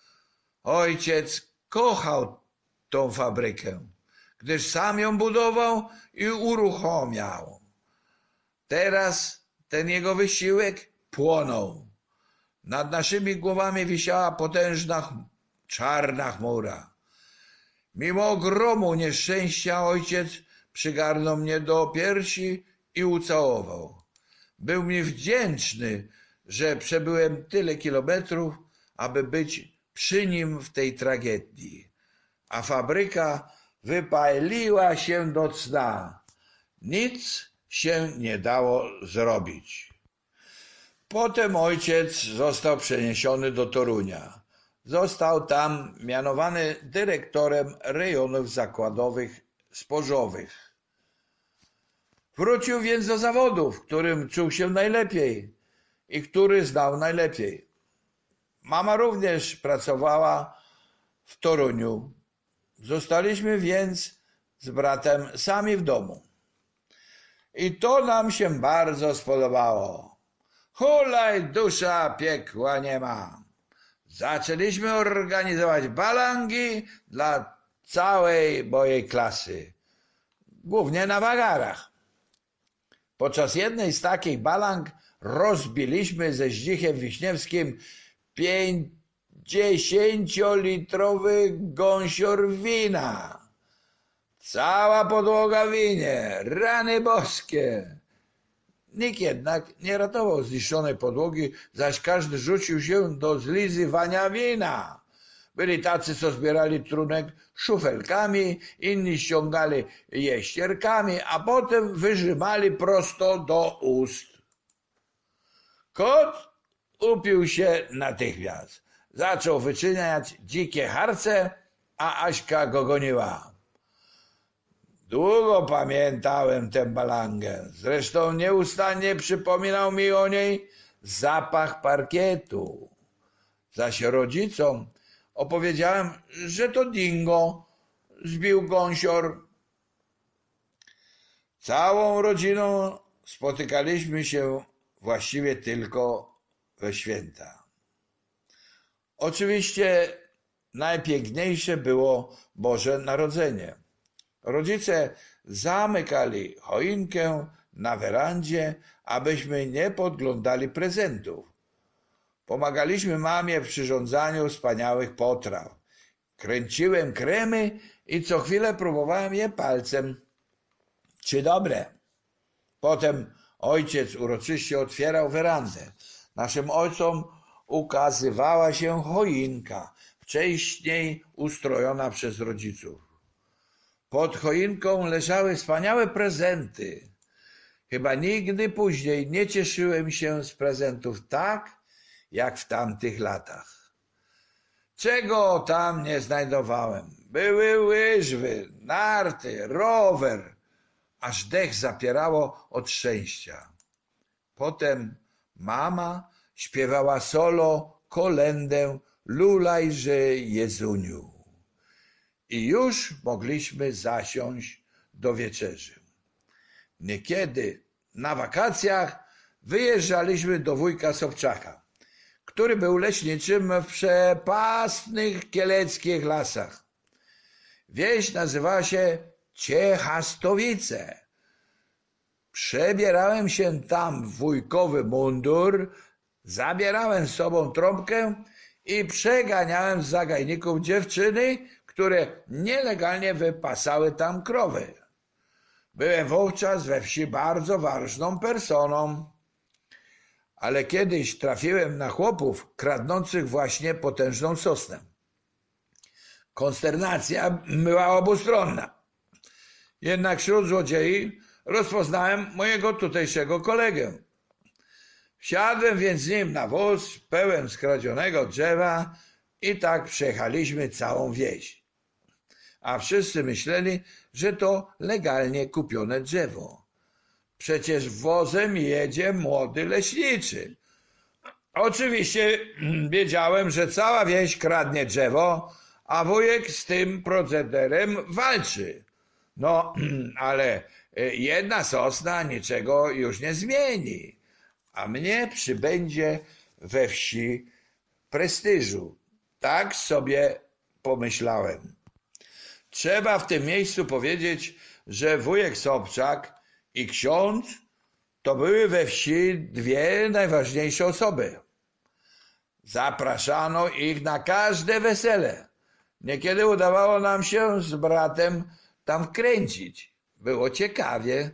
Ojciec kochał tą fabrykę, gdyż sam ją budował i uruchamiał. Teraz ten jego wysiłek płonął. Nad naszymi głowami wisiała potężna, czarna chmura. Mimo ogromu nieszczęścia ojciec przygarnął mnie do piersi i ucałował. Był mi wdzięczny, że przebyłem tyle kilometrów, aby być przy nim w tej tragedii. A fabryka wypaliła się do cna. Nic się nie dało zrobić. Potem ojciec został przeniesiony do Torunia. Został tam mianowany dyrektorem rejonów zakładowych zbożowych. Wrócił więc do zawodu, w którym czuł się najlepiej i który znał najlepiej. Mama również pracowała w Toruniu. Zostaliśmy więc z bratem sami w domu. I to nam się bardzo spodobało. Hulaj dusza, piekła nie ma. Zaczęliśmy organizować balangi dla całej mojej klasy, głównie na wagarach. Podczas jednej z takich balang rozbiliśmy ze Zdzichem Wiśniewskim pięćdziesięciolitrowy gąsior wina. Cała podłoga w winie, rany boskie. Nikt jednak nie ratował zniszczonej podłogi, zaś każdy rzucił się do zlizywania wina. Byli tacy, co zbierali trunek szufelkami, inni ściągali je ścierkami, a potem wyżymali prosto do ust. Kot upił się natychmiast. Zaczął wyczyniać dzikie harce, a Aśka go goniła. Długo pamiętałem tę balangę. Zresztą nieustannie przypominał mi o niej zapach parkietu. Zaś rodzicom opowiedziałem, że to dingo zbił gąsior. Całą rodziną spotykaliśmy się właściwie tylko we święta. Oczywiście najpiękniejsze było Boże Narodzenie. Rodzice zamykali choinkę na werandzie, abyśmy nie podglądali prezentów. Pomagaliśmy mamie w przyrządzaniu wspaniałych potraw. Kręciłem kremy i co chwilę próbowałem je palcem. Czy dobre? Potem ojciec uroczyście otwierał werandę. Naszym ojcom ukazywała się choinka, wcześniej ustrojona przez rodziców. Pod choinką leżały wspaniałe prezenty. Chyba nigdy później nie cieszyłem się z prezentów tak, jak w tamtych latach. Czego tam nie znajdowałem? Były łyżwy, narty, rower, aż dech zapierało od szczęścia. Potem mama śpiewała solo kolędę Lulajże Jezuniu. I już mogliśmy zasiąść do wieczerzy. Niekiedy na wakacjach wyjeżdżaliśmy do wujka Sobczaka, który był leśniczym w przepastnych kieleckich lasach. Wieś nazywała się Ciechastowice. Przebierałem się tam w wujkowy mundur, zabierałem z sobą trąbkę i przeganiałem z zagajników dziewczyny, które nielegalnie wypasały tam krowy. Byłem wówczas we wsi bardzo ważną personą, ale kiedyś trafiłem na chłopów kradnących właśnie potężną sosnę. Konsternacja była obustronna. Jednak wśród złodziei rozpoznałem mojego tutejszego kolegę. Wsiadłem więc z nim na wóz pełen skradzionego drzewa i tak przejechaliśmy całą wieś. A wszyscy myśleli, że to legalnie kupione drzewo. Przecież wozem jedzie młody leśniczy. Oczywiście wiedziałem, że cała wieś kradnie drzewo, a wujek z tym procederem walczy. No, ale jedna sosna niczego już nie zmieni, a mnie przybędzie we wsi prestiżu. Tak sobie pomyślałem. Trzeba w tym miejscu powiedzieć, że wujek Sobczak i ksiądz to były we wsi dwie najważniejsze osoby. Zapraszano ich na każde wesele. Niekiedy udawało nam się z bratem tam wkręcić. Było ciekawie.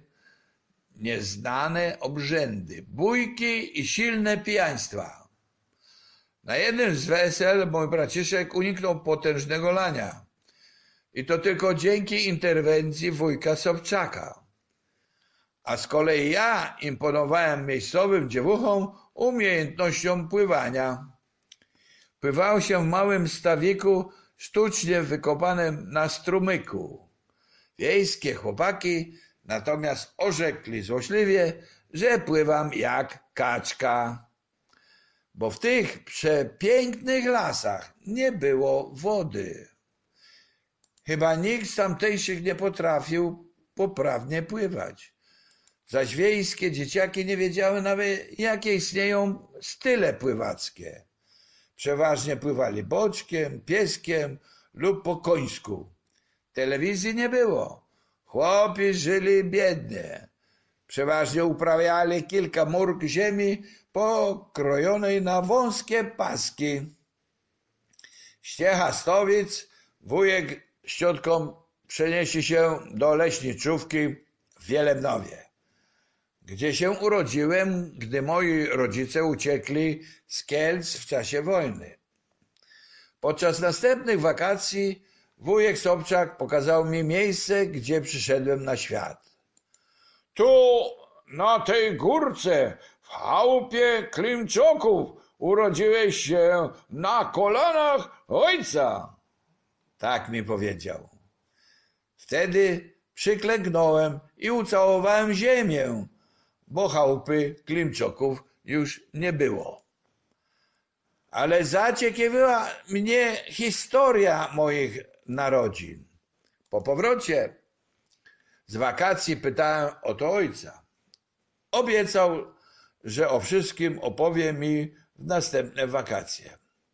Nieznane obrzędy, bójki i silne pijaństwa. Na jednym z wesel mój braciszek uniknął potężnego lania. I to tylko dzięki interwencji wujka Sobczaka. A z kolei ja imponowałem miejscowym dziewuchom umiejętnością pływania. Pływało się w małym stawiku sztucznie wykopanym na strumyku. Wiejskie chłopaki natomiast orzekli złośliwie, że pływam jak kaczka. Bo w tych przepięknych lasach nie było wody. Chyba nikt z tamtejszych nie potrafił poprawnie pływać. Zaś wiejskie dzieciaki nie wiedziały nawet, jakie istnieją style pływackie. Przeważnie pływali boczkiem, pieskiem lub po końsku. Telewizji nie było. Chłopi żyli biednie. Przeważnie uprawiali kilka mórk ziemi pokrojonej na wąskie paski. Z Ciechastowic wujek z ciotką przenieśli się do leśniczówki w Wielebnowie, gdzie się urodziłem, gdy moi rodzice uciekli z Kielc w czasie wojny. Podczas następnych wakacji wujek Sobczak pokazał mi miejsce, gdzie przyszedłem na świat. Tu, na tej górce, w chałupie Klimczoków, urodziłeś się na kolanach ojca. Tak mi powiedział. Wtedy przyklęknąłem i ucałowałem ziemię, bo chałupy Klimczoków już nie było. Ale zaciekawiła mnie historia moich narodzin. Po powrocie z wakacji pytałem o to ojca. Obiecał, że o wszystkim opowie mi w następne wakacje.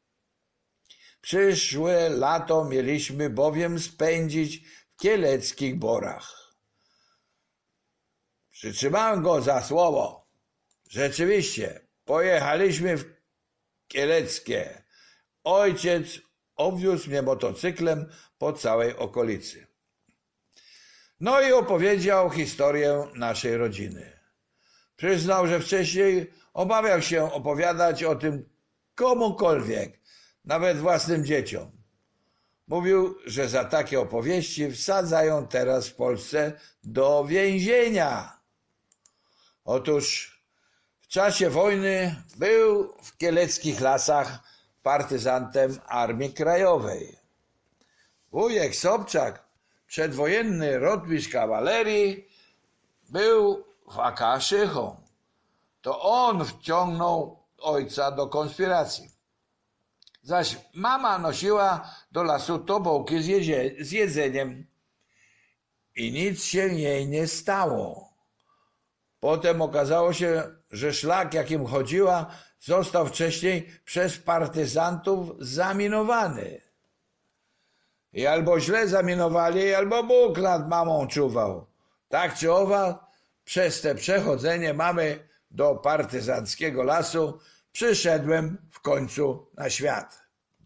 Przyszłe lato mieliśmy bowiem spędzić w kieleckich borach. Przytrzymałem go za słowo. Rzeczywiście, pojechaliśmy w Kieleckie. Ojciec obwiózł mnie motocyklem po całej okolicy. No i opowiedział historię naszej rodziny. Przyznał, że wcześniej obawiał się opowiadać o tym komukolwiek, nawet własnym dzieciom. Mówił, że za takie opowieści wsadzają teraz w Polsce do więzienia. Otóż w czasie wojny był w kieleckich lasach partyzantem Armii Krajowej. Wujek Sobczak, przedwojenny rotmistrz kawalerii, był w A K szychą. To on wciągnął ojca do konspiracji. Zaś mama nosiła do lasu tobołki z, jezie, z jedzeniem i nic się jej nie stało. Potem okazało się, że szlak, jakim chodziła, został wcześniej przez partyzantów zaminowany. I albo źle zaminowali, albo Bóg nad mamą czuwał. Tak czy owak, przez te przechodzenie mamy do partyzanckiego lasu przyszedłem w końcu na świat.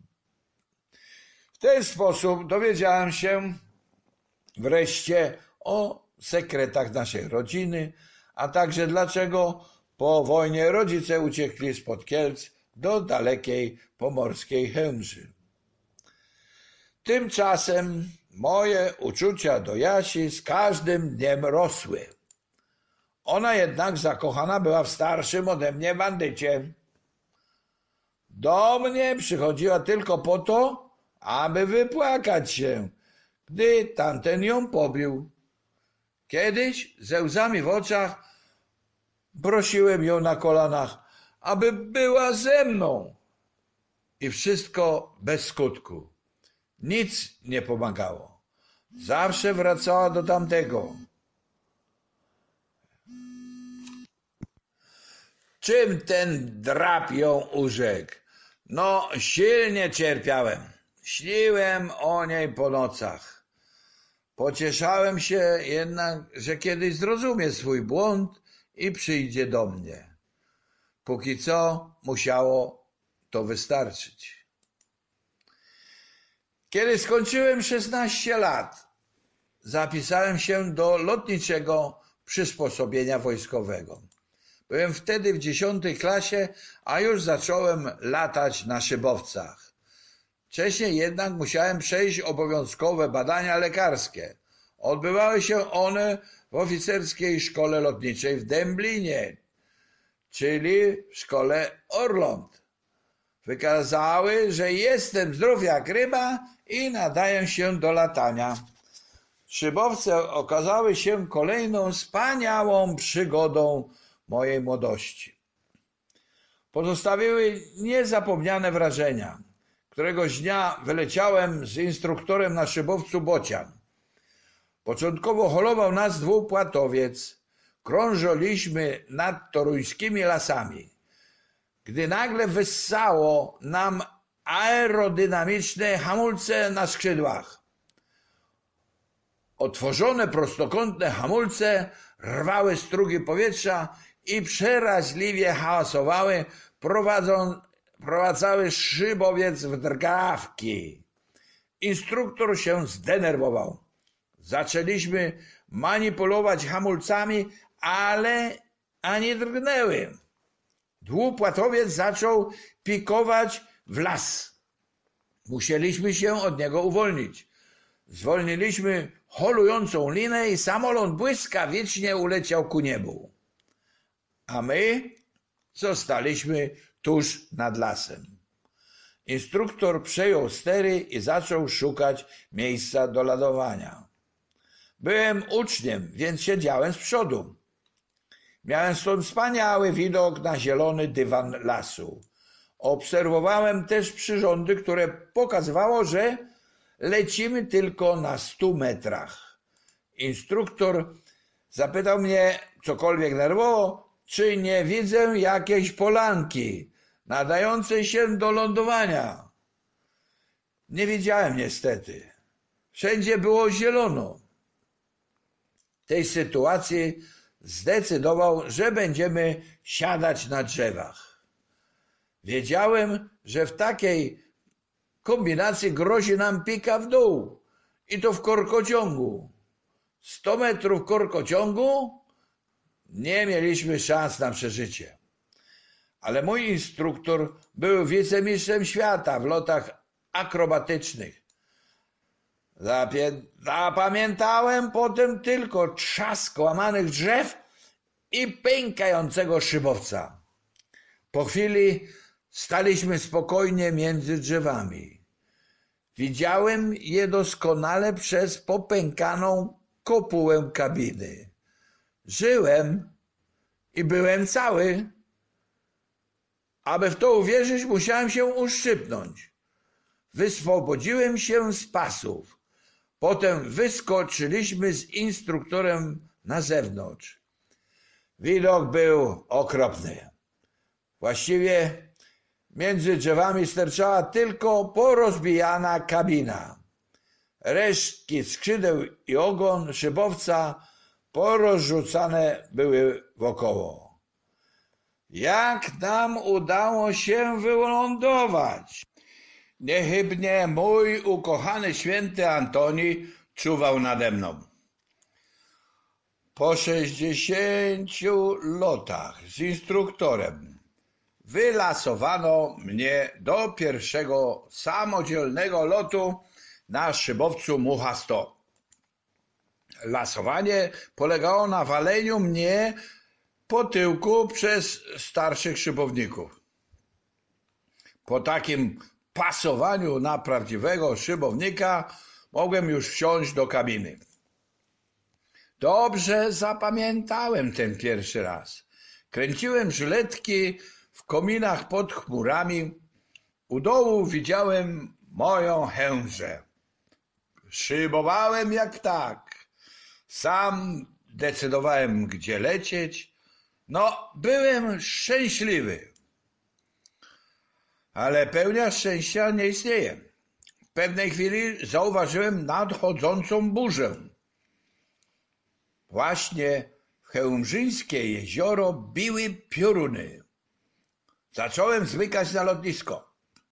W ten sposób dowiedziałem się wreszcie o sekretach naszej rodziny, a także dlaczego po wojnie rodzice uciekli spod Kielc do dalekiej pomorskiej Chełmży. Tymczasem moje uczucia do Jasi z każdym dniem rosły. Ona jednak zakochana była w starszym ode mnie bandycie. Do mnie przychodziła tylko po to, aby wypłakać się, gdy tamten ją pobił. Kiedyś ze łzami w oczach prosiłem ją na kolanach, aby była ze mną. I wszystko bez skutku. Nic nie pomagało. Zawsze wracała do tamtego. Czym ten drap ją urzekł? No, silnie cierpiałem. Śniłem o niej po nocach. Pocieszałem się jednak, że kiedyś zrozumie swój błąd i przyjdzie do mnie. Póki co musiało to wystarczyć. Kiedy skończyłem szesnaście lat, zapisałem się do lotniczego przysposobienia wojskowego. Byłem wtedy w dziesiątej klasie, a już zacząłem latać na szybowcach. Wcześniej jednak musiałem przejść obowiązkowe badania lekarskie. Odbywały się one w oficerskiej szkole lotniczej w Dęblinie, czyli w szkole Orląt. Wykazały, że jestem zdrów jak ryba i nadaję się do latania. Szybowce okazały się kolejną wspaniałą przygodą mojej młodości. Pozostawiły niezapomniane wrażenia. Któregoś dnia wyleciałem z instruktorem na szybowcu Bocian. Początkowo holował nas dwupłatowiec. Krążyliśmy nad toruńskimi lasami, gdy nagle wyssało nam aerodynamiczne hamulce na skrzydłach. Otworzone prostokątne hamulce rwały strugi powietrza i przeraźliwie hałasowały, prowadzą, prowadzały szybowiec w drgawki. Instruktor się zdenerwował. Zaczęliśmy manipulować hamulcami, ale ani drgnęły. Dwupłatowiec zaczął pikować w las. Musieliśmy się od niego uwolnić. Zwolniliśmy holującą linę i samolot błyskawicznie uleciał ku niebu. A my zostaliśmy tuż nad lasem. Instruktor przejął stery i zaczął szukać miejsca do lądowania. Byłem uczniem, więc siedziałem z przodu. Miałem stąd wspaniały widok na zielony dywan lasu. Obserwowałem też przyrządy, które pokazywało, że lecimy tylko na stu metrach. Instruktor zapytał mnie cokolwiek nerwowo, czy nie widzę jakiejś polanki nadającej się do lądowania. Nie widziałem niestety. Wszędzie było zielono. W tej sytuacji zdecydował, że będziemy siadać na drzewach. Wiedziałem, że w takiej kombinacji grozi nam pika w dół i to w korkociągu. sto metrów korkociągu nie mieliśmy szans na przeżycie. Ale mój instruktor był wicemistrzem świata w lotach akrobatycznych. Zapamiętałem potem tylko trzask łamanych drzew i pękającego szybowca. Po chwili staliśmy spokojnie między drzewami. Widziałem je doskonale przez popękaną kopułę kabiny. Żyłem i byłem cały. Aby w to uwierzyć, musiałem się uszczypnąć. Wyswobodziłem się z pasów. Potem wyskoczyliśmy z instruktorem na zewnątrz. Widok był okropny. Właściwie między drzewami sterczała tylko porozbijana kabina. Resztki skrzydeł i ogon szybowca porozrzucane były wokoło. Jak nam udało się wylądować? Niechybnie mój ukochany święty Antoni czuwał nade mną. Po sześćdziesięciu lotach z instruktorem wylasowano mnie do pierwszego samodzielnego lotu na szybowcu Mucha sto. Lasowanie polegało na waleniu mnie po tyłku przez starszych szybowników. Po takim pasowaniu na prawdziwego szybownika mogłem już wsiąść do kabiny. Dobrze zapamiętałem ten pierwszy raz. Kręciłem żyletki w kominach pod chmurami. U dołu widziałem moją chężę. Szybowałem jak ptak. Sam decydowałem, gdzie lecieć. No, byłem szczęśliwy. Ale pełnia szczęścia nie istnieje. W pewnej chwili zauważyłem nadchodzącą burzę. Właśnie Chełmżyńskie jezioro biły pioruny. Zacząłem zmykać na lotnisko.